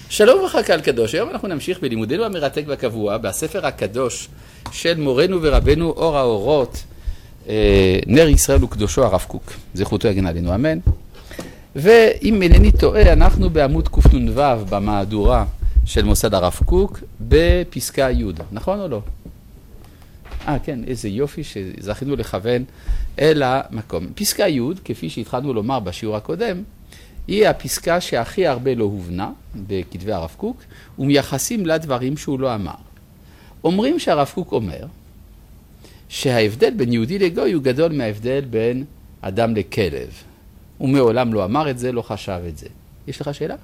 שלום וברכה קהל קדוש, היום אנחנו נמשיך בלימודנו המרתק והקבוע בספר הקדוש של מורנו ורבנו אור האורות, נר ישראל וקדושו הרב קוק, זכותו יגן עלינו, אמן. ואם אינני טועה, אנחנו בעמוד קנ"ו במהדורה של מוסד הרב קוק בפסקה י', נכון או לא? כן, איזה יופי שזכינו לכוון אל המקום. פסקה י', כפי שהתחלנו לומר בשיעור הקודם, היא הפסקה שהכי הרבה לא הובנה בכתבי הרב קוק, ומייחסים לה דברים שהוא לא אמר. אומרים שהרב קוק אומר שההבדל בין יהודי לגוי הוא גדול מההבדל בין אדם לכלב. הוא מעולם לא אמר את זה, לא חשב את זה. יש לך שאלה?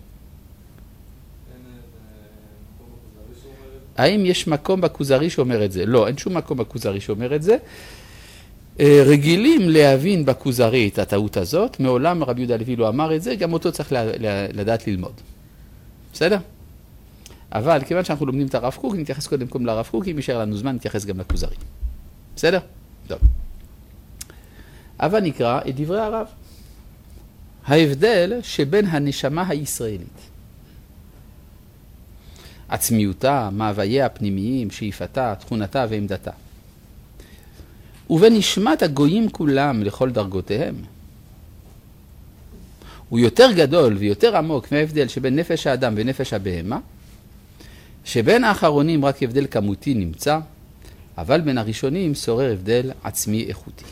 האם יש מקום בכוזרי שאומר את זה? לא, אין שום מקום בכוזרי שאומר את זה. רגילים להבין בכוזרי את הטעות הזאת, מעולם רבי יהודה הלוי לא אמר את זה, גם אותו צריך לדעת ללמוד. בסדר? אבל כיוון שאנחנו לומדים את הרב קוק, נתייחס קודם כל לרב קוק, אם יישאר לנו זמן, נתייחס גם לכוזרי. בסדר? טוב. אבל נקרא את דברי הרב. ההבדל שבין הנשמה הישראלית, עצמיותה, מאווייה הפנימיים, שאיפתה, תכונתה ועמדתה, ובנשמת הגויים כולם לכל דרגותיהם, הוא יותר גדול ויותר עמוק מההבדל שבין נפש האדם ונפש הבהמה, שבין האחרונים רק הבדל כמותי נמצא, אבל בין הראשונים שורר הבדל עצמי איכותי.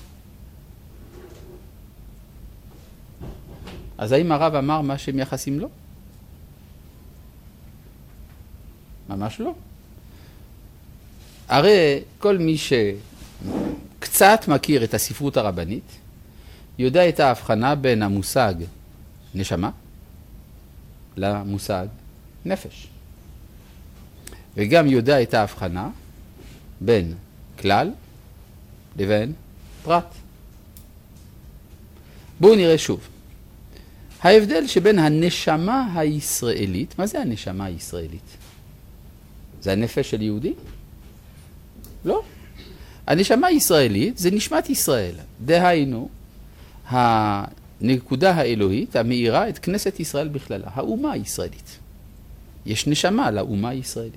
אז האם הרב אמר מה שהם יחסים לו? ממש לא. הרי כל מי שקצת מכיר את הספרות הרבנית, יודע את ההבחנה בין המושג נשמה למושג נפש. וגם יודע את ההבחנה בין כלל לבין פרט. בואו נראה שוב. ההבדל שבין הנשמה הישראלית, מה זה הנשמה הישראלית? זה הנפש של יהודי? לא. הנשמה הישראלית זה נשמת ישראל. דהיינו, הנקודה האלוהית המאירה את כנסת ישראל בכללה, האומה הישראלית. יש נשמה לאומה הישראלית.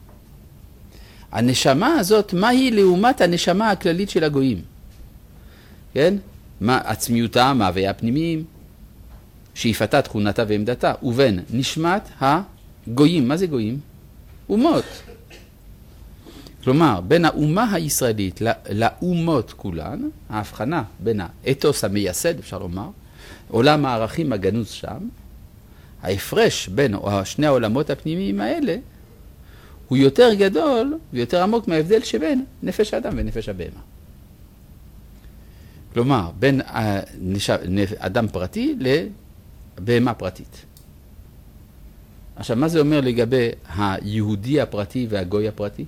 הנשמה הזאת, מה היא לעומת הנשמה הכללית של הגויים? כן? עצמיותה, מאווייה הפנימיים, שאיפתה, תכונתה ועמדתה, ובין נשמת הגויים. מה זה גויים? אומות. כלומר, בין האומה הישראלית לאומות כולן, ההבחנה בין האתוס המייסד, אפשר לומר, עולם הערכים הגנוז שם, ההפרש בין שני העולמות הפנימיים האלה, הוא יותר גדול ויותר עמוק מההבדל שבין נפש האדם ונפש הבהמה. כלומר, בין אדם פרטי לבהמה פרטית. עכשיו, מה זה אומר לגבי היהודי הפרטי והגוי הפרטי?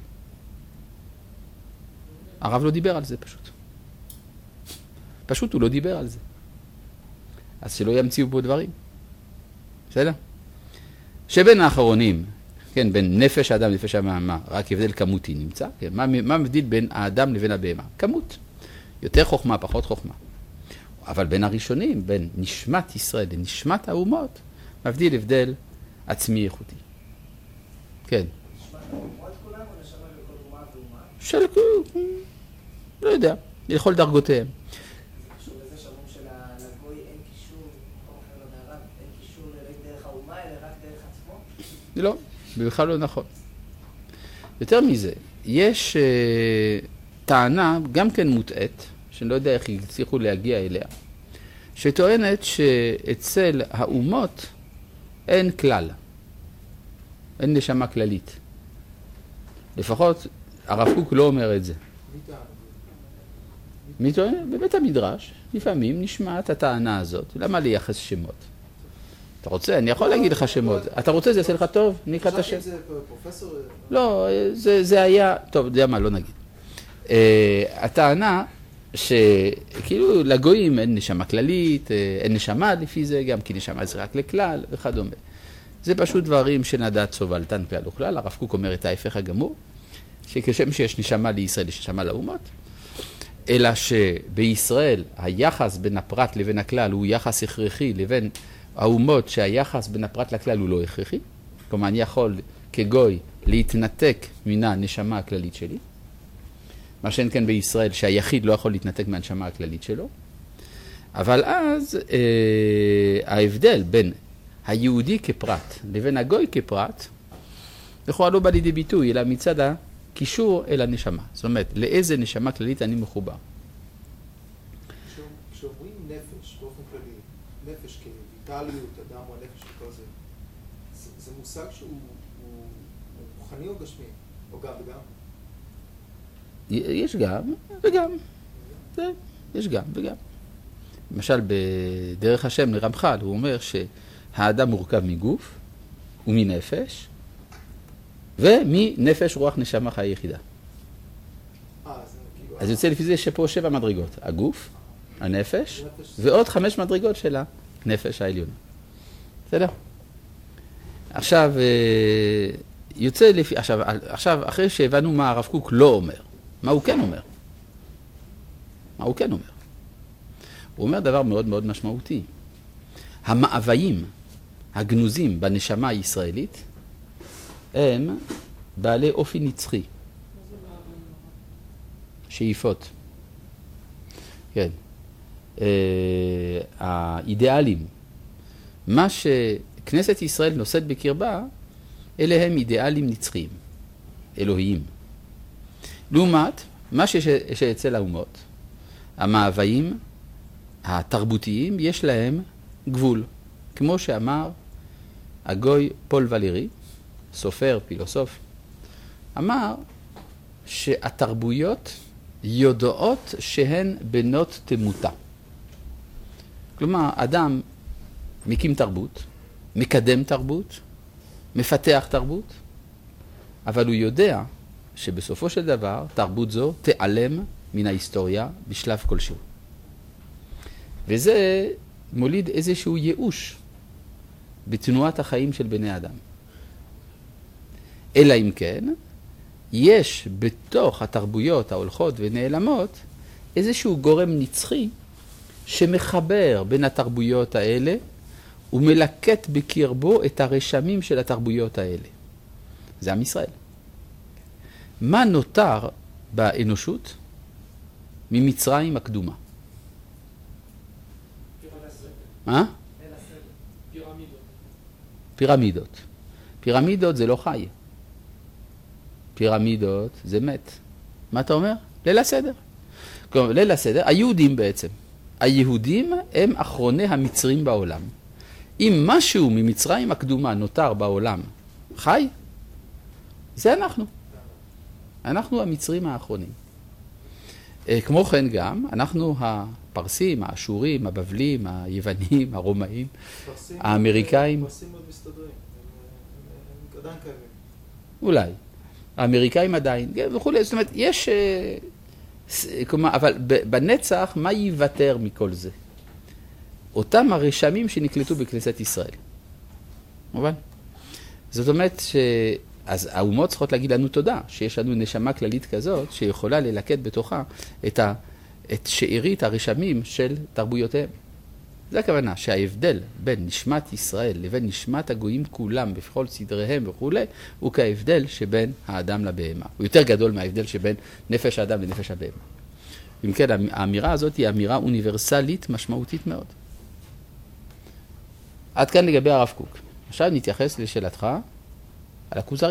הרב לא דיבר על זה פשוט. פשוט הוא לא דיבר על זה. אז שלא ימציאו פה דברים. בסדר? שבין האחרונים, כן, בין נפש האדם לנפש הבהמה, רק הבדל כמותי נמצא. כן, מה מבדיל בין האדם לבין הבהמה? כמות. יותר חוכמה, פחות חוכמה. אבל בין הראשונים, בין נשמת ישראל לנשמת האומות, מבדיל הבדל עצמי איכותי. כן. נשמת האומות כולם או נשמה לכל אומה ואומה? של כל, לא יודע, לכל דרגותיהם. זה קשור לזה שאומרים שלגוי אין קישור, כמו אחר למערב, אין קישור דרך האומה, אלא רק דרך עצמו? לא, בכלל לא נכון. יותר מזה, יש טענה גם כן מוטעת, שאני לא יודע איך הצליחו להגיע אליה, שטוענת שאצל האומות אין כלל, אין נשמה כללית. לפחות הרב קוק לא אומר את זה. מי טוען? בבית המדרש לפעמים נשמעת הטענה הזאת. למה לייחס שמות? אתה רוצה? אני יכול להגיד לך שמות. אתה רוצה? זה יעשה לך טוב? נקרא את השם. זה פרופסור? לא, זה היה... טוב, יודע מה, לא נגיד. הטענה שכאילו לגויים אין נשמה כללית, אין נשמה לפי זה, גם כי נשמה זה רק לכלל וכדומה. זה פשוט דברים שנדעת סובלתן כלל וכלל. הרב קוק אומר את ההפך הגמור, שכשם שיש נשמה לישראל יש נשמה לאומות, אלא שבישראל היחס בין הפרט לבין הכלל הוא יחס הכרחי, לבין האומות שהיחס בין הפרט לכלל הוא לא הכרחי. כלומר, אני יכול כגוי להתנתק מן הנשמה הכללית שלי, מה שאין כאן בישראל, שהיחיד לא יכול להתנתק מהנשמה הכללית שלו, אבל אז ההבדל בין היהודי כפרט לבין הגוי כפרט, לכאורה לא בא לידי ביטוי, אלא מצד הקישור אל הנשמה. זאת אומרת, לאיזה נשמה כללית אני מחובר. כשאומרים נפש באופן כללי, נפש כויטליות, אדם או הנפש וכל זה, זה מושג שהוא רוחני או גשמי? או גם וגם? יש גם וגם. יש גם וגם. למשל, בדרך השם לרמח"ל, הוא אומר שהאדם מורכב מגוף ומנפש, ומנפש רוח נשמה חיה יחידה. אז יוצא לפי זה שפה 7 מדרגות. הגוף, הנפש, ועוד 5 מדרגות של הנפש העליונה. בסדר? עכשיו, יוצא לפי... עכשיו, אחרי שהבנו מה הרב קוק לא אומר, מה הוא כן אומר? מה הוא כן אומר? הוא אומר דבר מאוד מאוד משמעותי. המאוויים הגנוזים בנשמה הישראלית הם בעלי אופי נצחי. שאיפות. כן. האידיאלים. מה שכנסת ישראל נושאת בקרבה, אלה הם אידיאלים נצחיים, אלוהיים. לעומת, מה שאצל האומות, המאוויים התרבותיים, יש להם גבול. כמו שאמר הגוי פול ולרי, סופר, פילוסוף, אמר שהתרבויות יודעות שהן בנות תמותה. כלומר, אדם מקים תרבות, מקדם תרבות, מפתח תרבות, אבל הוא יודע שבסופו של דבר תרבות זו תיעלם מן ההיסטוריה בשלב כלשהו. וזה מוליד איזשהו ייאוש בתנועת החיים של בני אדם. אלא אם כן, יש בתוך התרבויות ההולכות ונעלמות איזשהו גורם נצחי שמחבר בין התרבויות האלה ומלקט בקרבו את הרשמים של התרבויות האלה. זה עם ישראל. מה נותר באנושות ממצרים הקדומה? פירמידות. פירמידות זה לא חי. פירמידות זה מת. מה אתה אומר? ליל הסדר. כלומר, ליל הסדר, היהודים בעצם. היהודים הם אחרוני המצרים בעולם. אם משהו ממצרים הקדומה נותר בעולם חי, זה אנחנו. אנחנו המצרים האחרונים. כמו כן גם, אנחנו הפרסים, האשורים, הבבלים, היוונים, הרומאים, האמריקאים. פרסים מאוד מסתדרים, הם עדיין קיימים. אולי. האמריקאים עדיין, וכו'. זאת אומרת, יש... אבל בנצח, מה ייוותר מכל זה? אותם הרשמים שנקלטו בכנסת ישראל. מובן? זאת אומרת אז האומות צריכות להגיד לנו תודה, שיש לנו נשמה כללית כזאת, שיכולה ללקט בתוכה את שארית הרשמים של תרבויותיהם. זה הכוונה, שההבדל בין נשמת ישראל לבין נשמת הגויים כולם, בכל סדריהם וכו', הוא כהבדל שבין האדם לבהמה. הוא יותר גדול מההבדל שבין נפש האדם לנפש הבהמה. אם כן, האמירה הזאת היא אמירה אוניברסלית משמעותית מאוד. עד כאן לגבי הרב קוק. עכשיו נתייחס לשאלתך על הכוזרי.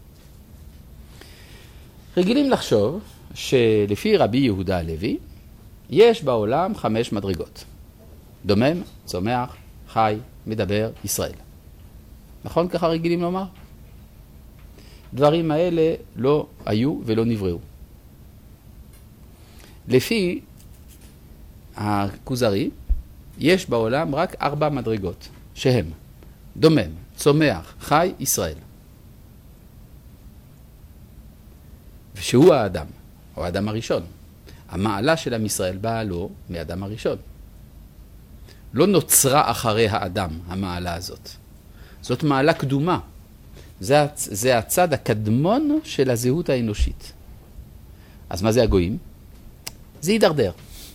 רגילים לחשוב שלפי רבי יהודה הלוי, יש בעולם 5 מדרגות. דומם, צומח, חי, מדבר, ישראל. נכון ככה רגילים לומר? דברים האלה לא היו ולא נבראו. לפי הכוזרי, יש בעולם רק 4 מדרגות, שהם דומם, צומח, חי, ישראל. ושהוא האדם, או האדם הראשון. המעלה של עם ישראל באה לו מאדם הראשון. לא נוצרה אחרי האדם המעלה הזאת. זאת מעלה קדומה. זה הצד הקדמון של הזהות האנושית. אז מה זה הגויים? זה הידרדר.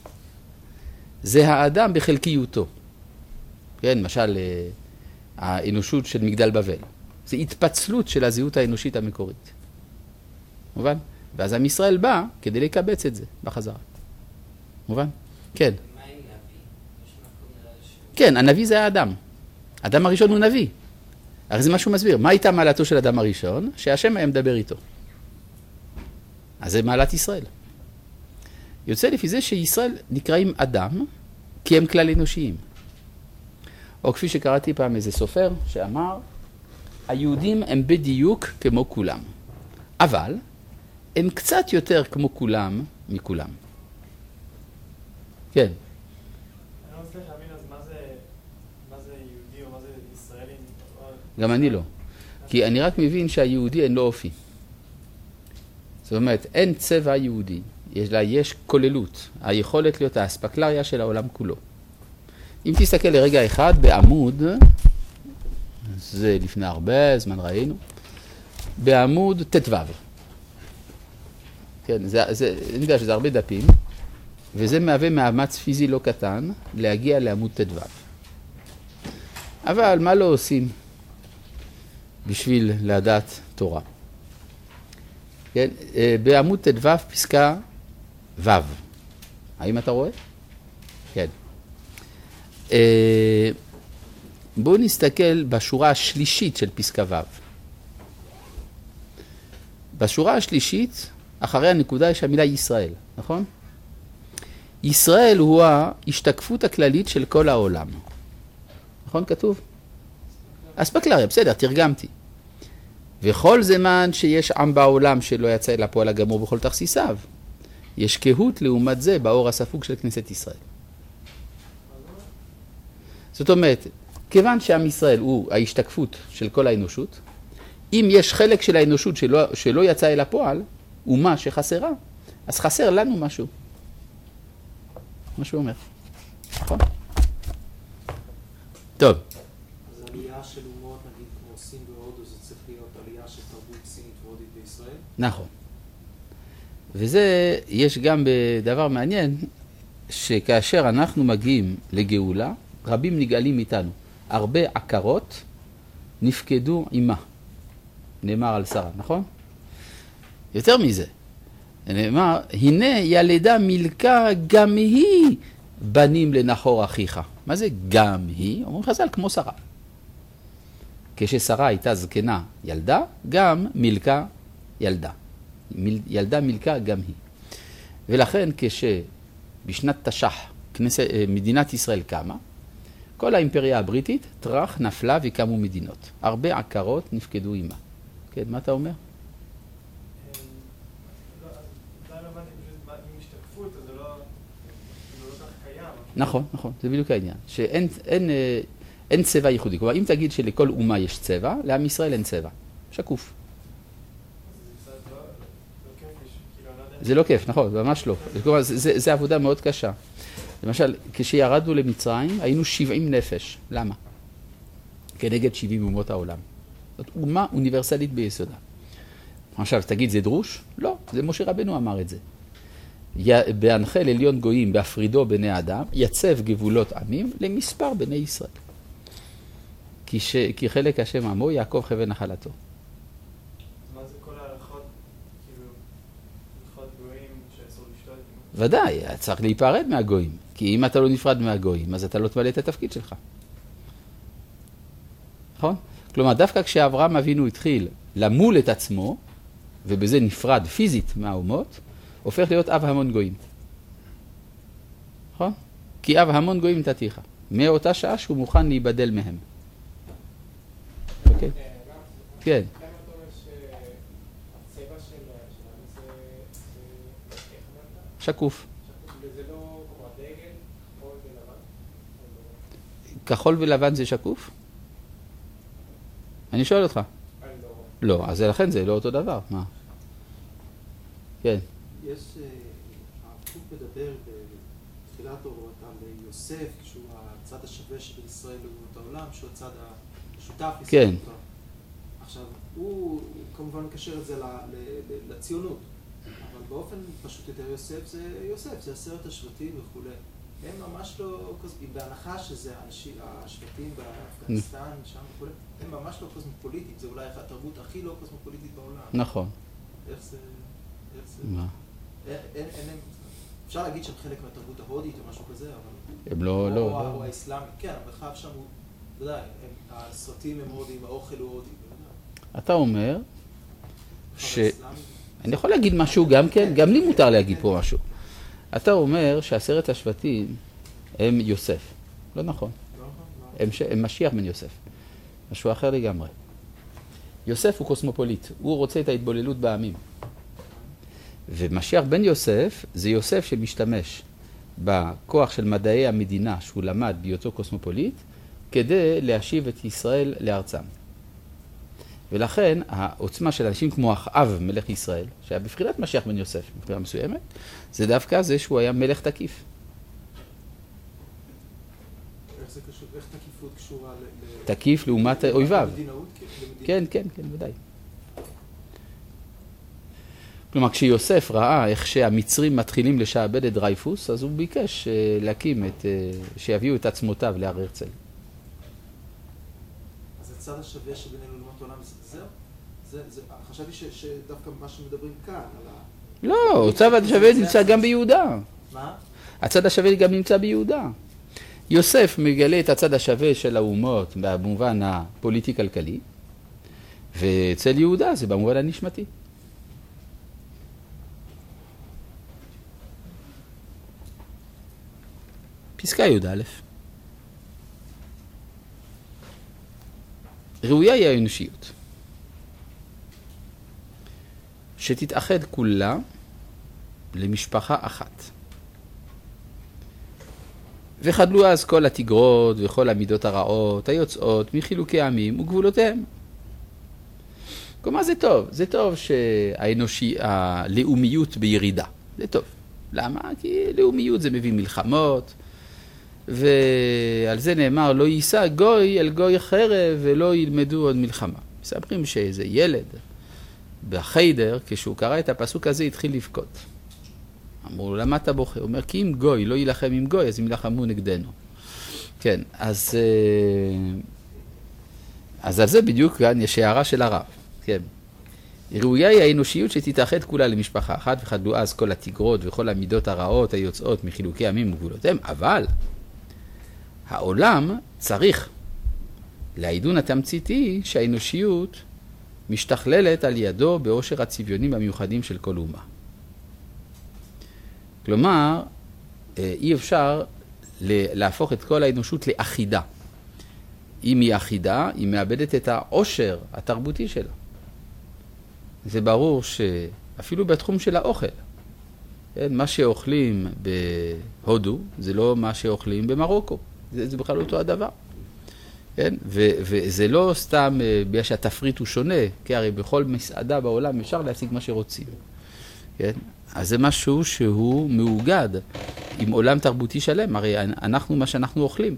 זה האדם בחלקיותו. כן, למשל, האנושות של מגדל בבל. זה התפצלות של הזהות האנושית המקורית. מובן? ואז עם ישראל בא כדי לקבץ את זה בחזרה. מובן? כן. מה עם נביא? יש מקום נראה כן, הנביא זה האדם. האדם הראשון הוא נביא. הרי זה מה שהוא מסביר. מה הייתה מעלתו של האדם הראשון? שהשם היה מדבר איתו. אז זה מעלת ישראל. יוצא לפי זה שישראל נקראים אדם, כי הם כלל אנושיים. או כפי שקראתי פעם איזה סופר שאמר, היהודים הם בדיוק כמו כולם. אבל הם קצת יותר כמו כולם מכולם. כן. אני לא מצליח להבין אז מה זה יהודי או מה זה ישראלי. גם אני לא. כי אני רק מבין שהיהודי אין לו אופי. זאת אומרת, אין צבע יהודי. יש כוללות. היכולת להיות האספקלריה של העולם כולו. אם תסתכל לרגע אחד בעמוד, זה לפני הרבה זמן ראינו, בעמוד ט"ו. כן, אני יודע שזה הרבה דפים, וזה מהווה מאמץ פיזי לא קטן להגיע לעמוד ט"ו. אבל מה לא עושים בשביל לדעת תורה? כן, בעמוד ט"ו פסקה ו'. האם אתה רואה? כן. בואו נסתכל בשורה השלישית של פסקה ו'. בשורה השלישית, אחרי הנקודה יש המילה ישראל, נכון? ישראל הוא ההשתקפות הכללית של כל העולם. נכון כתוב? אספקלריה, בסדר, תרגמתי. וכל זמן שיש עם בעולם שלא יצא אל הפועל הגמור בכל תכסיסיו, יש קהות לעומת זה באור הספוג של כנסת ישראל. זאת אומרת, כיוון שעם ישראל הוא ההשתקפות של כל האנושות, אם יש חלק של האנושות שלא יצא אל הפועל, ומה שחסרה, אז חסר לנו משהו. מה שהוא אומר. נכון? טוב. אז עלייה של אומות, נגיד כמו סין והודו, זה צריך להיות עלייה של תרבות סינית והודית בישראל? נכון. וזה, יש גם בדבר מעניין, שכאשר אנחנו מגיעים לגאולה, רבים נגאלים איתנו. הרבה עקרות נפקדו עמה. נאמר על שרה, נכון? יותר מזה. נאמר, הנה ילדה מילכה גם היא בנים לנחור אחיך. מה זה גם היא? אומרים חז"ל כמו שרה. כששרה הייתה זקנה ילדה, גם מילכה ילדה. ילדה מילכה גם היא. ולכן כשבשנת תש"ח מדינת ישראל קמה, כל האימפריה הבריטית טרח נפלה וקמו מדינות. הרבה עקרות נפקדו עמה. כן, מה אתה אומר? נכון, נכון, זה בדיוק העניין. שאין צבע ייחודי. כלומר, אם תגיד שלכל אומה יש צבע, לעם ישראל אין צבע. שקוף. זה לא כיף, נכון, ממש לא. כלומר, זה עבודה מאוד קשה. למשל, כשירדנו למצרים, היינו 70 נפש. למה? כנגד 70 אומות העולם. זאת אומה אוניברסלית ביסודה. עכשיו, תגיד, זה דרוש? לא, זה משה רבנו אמר את זה. בהנחל עליון גויים, בהפרידו בני האדם, יצב גבולות עמים למספר בני ישראל. כי חלק השם עמו, יעקב חבן נחלתו. מה זה כל ההלכות, כאילו, הלכות גויים שאסור לשתות? ודאי, צריך להיפרד מהגויים. כי אם אתה לא נפרד מהגויים, אז אתה לא תמלא את התפקיד שלך. נכון? כלומר, דווקא כשאברהם אבינו התחיל למול את עצמו, ובזה נפרד פיזית מהאומות, הופך להיות אב המון גויים. נכון? כי אב המון גויים נתתיך. מאותה שעה שהוא מוכן להיבדל מהם. אוקיי? כן. למה אתה אומר שהצבע של זה איך אמרת? שקוף. וזה לא כמו הדגל, כחול ולבן? כחול ולבן זה שקוף? אני שואל אותך. לא, אז לכן זה לא אותו דבר. מה? כן. יש, הרב מדבר בתחילת אורתם ביוסף, שהוא הצד השווה של ישראל לאומות העולם, שהוא הצד השותף לישראל. כן. עכשיו, הוא כמובן מקשר את זה לציונות, אבל באופן פשוט יותר יוסף, זה 10 השבטים וכו'. הם ממש לא, בהנחה שזה השבטים באפגניסטן, שם וכו', הם ממש לא קוסמופוליטיים, זה אולי התרבות הכי לא קוסמופוליטית בעולם. נכון. איך זה... מה? אפשר להגיד שהם חלק מהתרבות ההודית או משהו כזה, אבל... הם לא... או האסלאמית, כן, המרחב שם הוא... בוודאי, הסרטים הם הודיים, האוכל הוא הודי. אתה אומר אני יכול להגיד משהו גם כן, גם לי מותר להגיד פה משהו. אתה אומר ש10 השבטים הם יוסף. לא נכון. הם משיח בן יוסף. משהו אחר לגמרי. יוסף הוא קוסמופוליט. הוא רוצה את ההתבוללות בעמים. ומשיח בן יוסף זה יוסף שמשתמש בכוח של מדעי המדינה שהוא למד בהיותו קוסמופוליט כדי להשיב את ישראל לארצם. ולכן העוצמה של אנשים כמו אחאב מלך ישראל, שהיה בבחינת משיח בן יוסף בבחינה מסוימת, זה דווקא זה שהוא היה מלך תקיף. איך זה קשור? איך תקיפות קשורה תקיף לעומת אויביו. למדינאות? כן, ודאי. כלומר, כשיוסף ראה איך שהמצרים מתחילים לשעבד את דרייפוס, אז הוא ביקש להקים שיביאו את עצמותיו להר הרצל. אז הצד השווה שבינינו לעומת העולם, זהו? חשבתי שדווקא מה שמדברים כאן, על ה... לא, הצד השווה נמצא גם ביהודה. מה? הצד השווה גם נמצא ביהודה. יוסף מגלה את הצד השווה של האומות במובן הפוליטי-כלכלי, ואצל יהודה זה במובן הנשמתי. פסקה י"א. ראויה היא האנושיות, שתתאחד כולה למשפחה אחת. וחדלו אז כל התגרות וכל המידות הרעות היוצאות מחילוקי עמים וגבולותיהם. כלומר זה טוב, זה טוב הלאומיות בירידה, זה טוב. למה? כי לאומיות זה מביא מלחמות, ועל זה נאמר לא יישא גוי אל גוי חרב ולא ילמדו עוד מלחמה. מספרים שאיזה ילד בחיידר, כשהוא קרא את הפסוק הזה, התחיל לבכות. אמרו לו, למה אתה בוכה? הוא אומר, כי אם גוי לא ילחם עם גוי, אז הם ילחמו נגדנו. כן, אז על זה בדיוק כאן יש הערה של הרב. כן. ראויה היא האנושיות שתתאחד כולה למשפחה אחת, וחדלו אז כל התגרות וכל המידות הרעות היוצאות מחילוקי עמים וגבולותיהם, אבל העולם צריך לעידון התמציתי שהאנושיות משתכללת על ידו באושר הצביונים המיוחדים של כל אומה. כלומר, אי אפשר להפוך את כל האנושות לאחידה. אם היא אחידה, היא מאבדת את העושר התרבותי שלה. זה ברור שאפילו בתחום של האוכל, כן, מה שאוכלים בהודו זה לא מה שאוכלים במרוקו. זה בכלל אותו הדבר. כן? וזה לא סתם בגלל שהתפריט הוא שונה, כי הרי בכל מסעדה בעולם אפשר להשיג מה שרוצים. כן? אז זה משהו שהוא מאוגד עם עולם תרבותי שלם, הרי אנחנו מה שאנחנו אוכלים.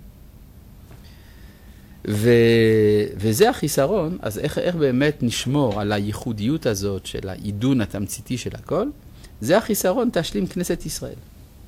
וזה החיסרון, אז איך באמת נשמור על הייחודיות הזאת של העידון התמציתי של הכל? זה החיסרון תשלים כנסת ישראל.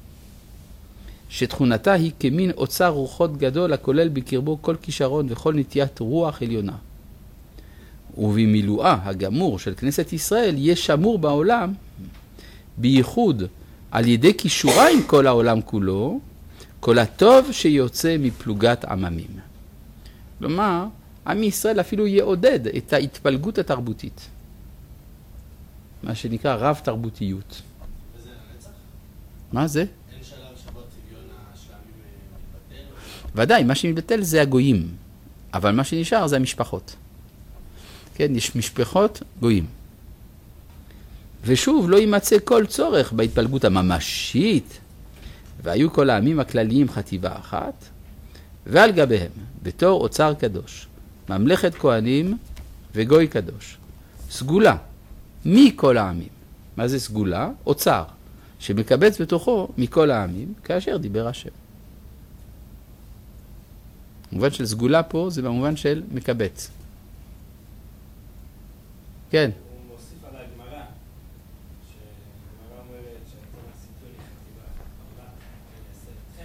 שתכונתה היא כמין אוצר רוחות גדול הכולל בקרבו כל כישרון וכל נטיית רוח עליונה. ובמילואה הגמור של כנסת ישראל יהיה שמור בעולם בייחוד על ידי קישורה עם כל העולם כולו, כל הטוב שיוצא מפלוגת עממים. כלומר, עם ישראל אפילו יעודד את ההתפלגות התרבותית. מה שנקרא רב תרבותיות. וזה לנצח? מה זה? אין שלב שבו צביון השלמים מתבטל? ודאי, מה שמתבטל זה הגויים, אבל מה שנשאר זה המשפחות. כן, יש משפחות גויים. ושוב, לא יימצא כל צורך בהתפלגות הממשית, והיו כל העמים הכלליים חטיבה אחת, ועל גביהם, בתור אוצר קדוש, ממלכת כהנים וגוי קדוש, סגולה מכל העמים. מה זה סגולה? אוצר, שמקבץ בתוכו מכל העמים, כאשר דיבר השם. במובן של סגולה פה זה במובן של מקבץ. כן. הוא מוסיף על הגמרא, שהגמרא אומרת שהייתה מהסיפור לחטיבה אחת בעולם,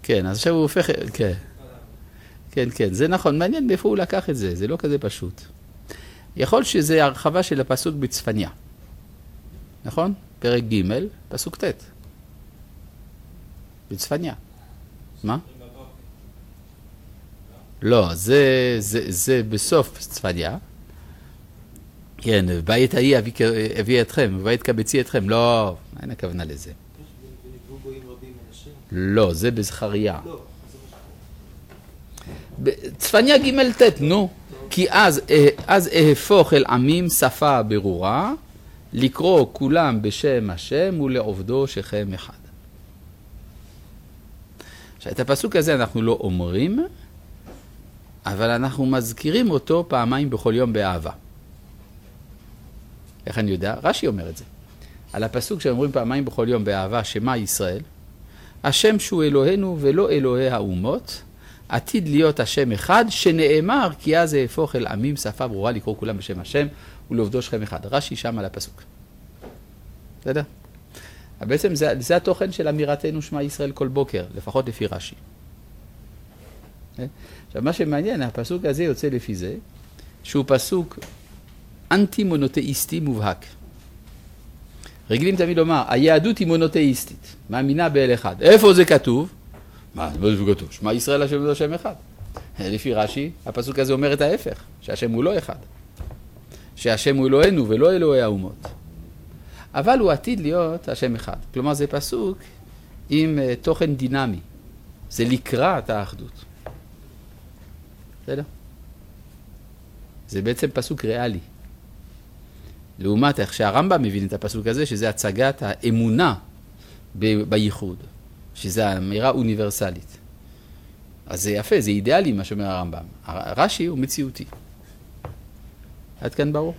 כן, אז עכשיו הוא הופך, כן. כן, כן, זה נכון, מעניין מאיפה הוא לקח את זה, זה לא כזה פשוט. יכול שזה הרחבה של הפסוק בצפניה, נכון? פרק ג', פסוק ט', בצפניה. מה? לא, זה בסוף צפניה. כן, בית ההיא אביא אתכם, ובית קבצי אתכם. לא, אין הכוונה לזה. ונגבו גויים רבים אנשים. לא, זה בזכריה. לא, צפניה ג' ט', נו. כי אז אהפוך אל עמים שפה ברורה, לקרוא כולם בשם השם ולעובדו שכם אחד. עכשיו, את הפסוק הזה אנחנו לא אומרים, אבל אנחנו מזכירים אותו פעמיים בכל יום באהבה. איך אני יודע? רש"י אומר את זה. על הפסוק שאומרים פעמיים בכל יום באהבה, שמה ישראל? השם שהוא אלוהינו ולא אלוהי האומות, עתיד להיות השם אחד, שנאמר כי אז יהפוך אל עמים שפה ברורה לקרוא כולם בשם השם ולעובדו שכם אחד. רש"י שם על הפסוק. בסדר? בעצם זה התוכן של אמירתנו שמע ישראל כל בוקר, לפחות לפי רש"י. עכשיו מה שמעניין, הפסוק הזה יוצא לפי זה, שהוא פסוק אנטי-מונותאיסטי מובהק. רגילים תמיד לומר, היהדות היא מונותאיסטית, מאמינה באל אחד. איפה זה כתוב? מה זה כתוב? שמע ישראל השם הוא השם אחד. לפי רש"י, הפסוק הזה אומר את ההפך, שהשם הוא לא אחד. שהשם הוא אלוהינו ולא אלוהי האומות. אבל הוא עתיד להיות השם אחד. כלומר זה פסוק עם תוכן דינמי. זה לקראת האחדות. בסדר? זה בעצם פסוק ריאלי. לעומת איך שהרמב"ם מבין את הפסוק הזה, שזה הצגת האמונה בייחוד, שזה האמירה אוניברסלית. אז זה יפה, זה אידיאלי מה שאומר הרמב"ם. רש"י הוא מציאותי. עד כאן ברור?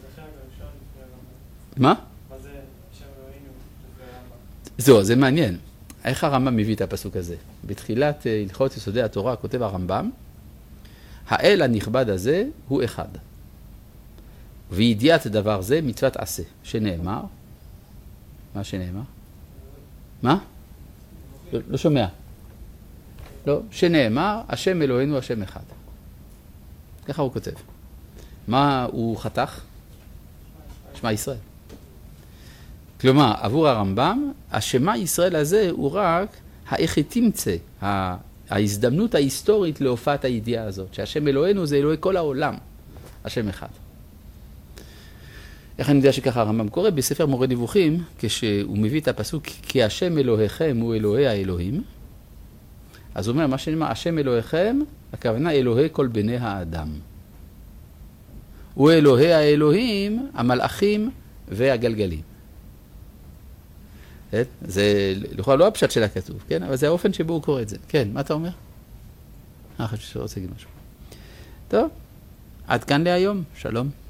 מה? מה זה שם אלוהינו לפני הרמב"ם? זהו, זה מעניין. איך הרמב"ם מביא את הפסוק הזה? בתחילת הלכות יסודי התורה כותב הרמב"ם, האל הנכבד הזה הוא אחד. וידיעת דבר זה מצוות עשה, שנאמר. מה שנאמר? מה? לא שומע. לא, שנאמר, השם אלוהינו השם אחד. ככה הוא כותב. מה הוא חתך? שמע ישראל. כלומר, עבור הרמב"ם, השמע ישראל הזה הוא רק האיך תמצא, ההזדמנות ההיסטורית להופעת הידיעה הזאת, שהשם אלוהינו זה אלוהי כל העולם, השם אחד. איך אני יודע שככה הרמב"ם קורא? בספר מורה נבוכים, כשהוא מביא את הפסוק, כי השם אלוהיכם הוא אלוהי האלוהים, אז הוא אומר, מה שנאמר, השם אלוהיכם, הכוונה אלוהי כל בני האדם. הוא אלוהי האלוהים, המלאכים והגלגלים. זה לכאורה לא הפשט של הכתוב, כן? אבל זה האופן שבו הוא קורא את זה. כן, מה אתה אומר? חושב שרוצה להגיד משהו. טוב, עד כאן להיום. שלום.